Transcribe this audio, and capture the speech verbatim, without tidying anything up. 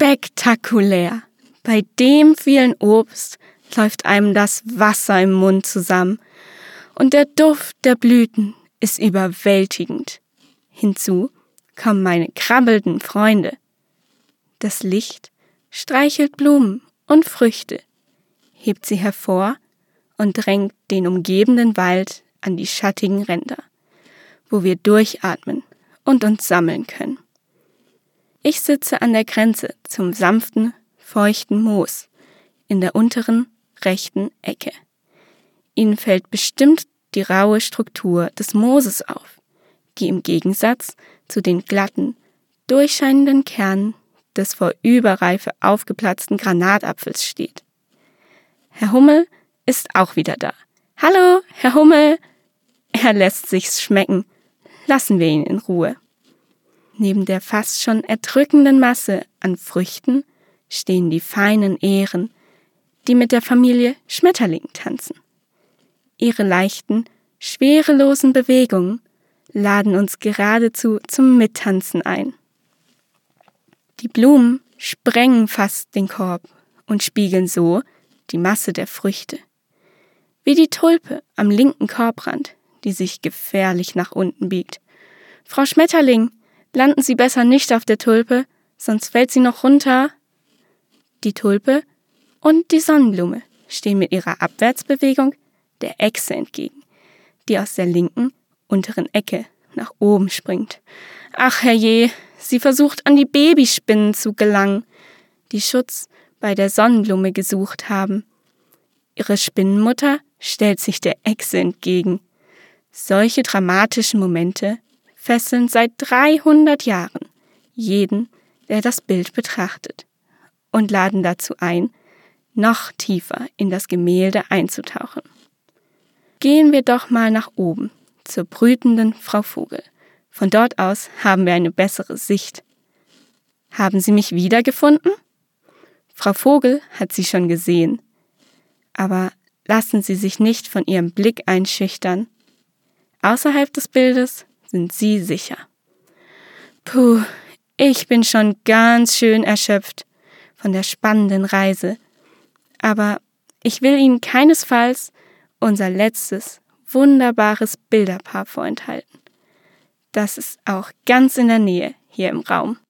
spektakulär. Bei dem vielen Obst läuft einem das Wasser im Mund zusammen und der Duft der Blüten ist überwältigend. Hinzu kommen meine krabbelnden Freunde. Das Licht streichelt Blumen und Früchte, hebt sie hervor und drängt den umgebenden Wald an die schattigen Ränder, wo wir durchatmen und uns sammeln können. Ich sitze an der Grenze zum sanften, feuchten Moos in der unteren rechten Ecke. Ihnen fällt bestimmt die raue Struktur des Mooses auf, die im Gegensatz zu den glatten, durchscheinenden Kernen des vor Überreife aufgeplatzten Granatapfels steht. Herr Hummel ist auch wieder da. »Hallo, Herr Hummel!« Er lässt sich's schmecken. Lassen wir ihn in Ruhe. Neben der fast schon erdrückenden Masse an Früchten stehen die feinen Ähren, die mit der Familie Schmetterling tanzen. Ihre leichten, schwerelosen Bewegungen laden uns geradezu zum Mittanzen ein. Die Blumen sprengen fast den Korb und spiegeln so die Masse der Früchte. Wie die Tulpe am linken Korbrand, die sich gefährlich nach unten biegt. »Frau Schmetterling, landen Sie besser nicht auf der Tulpe, sonst fällt sie noch runter.« Die Tulpe und die Sonnenblume stehen mit ihrer Abwärtsbewegung der Echse entgegen, die aus der linken, unteren Ecke nach oben springt. Ach herrje, sie versucht an die Babyspinnen zu gelangen, die Schutz bei der Sonnenblume gesucht haben. Ihre Spinnenmutter stellt sich der Echse entgegen. Solche dramatischen Momente fesseln seit dreihundert Jahren jeden, der das Bild betrachtet, und laden dazu ein, noch tiefer in das Gemälde einzutauchen. Gehen wir doch mal nach oben, zur brütenden Frau Vogel. Von dort aus haben wir eine bessere Sicht. Haben Sie mich wiedergefunden? Frau Vogel hat Sie schon gesehen. Aber lassen Sie sich nicht von ihrem Blick einschüchtern. Außerhalb des Bildes sind Sie sicher. Puh, ich bin schon ganz schön erschöpft von der spannenden Reise. Aber ich will Ihnen keinesfalls unser letztes, wunderbares Bilderpaar vorenthalten. Das ist auch ganz in der Nähe hier im Raum.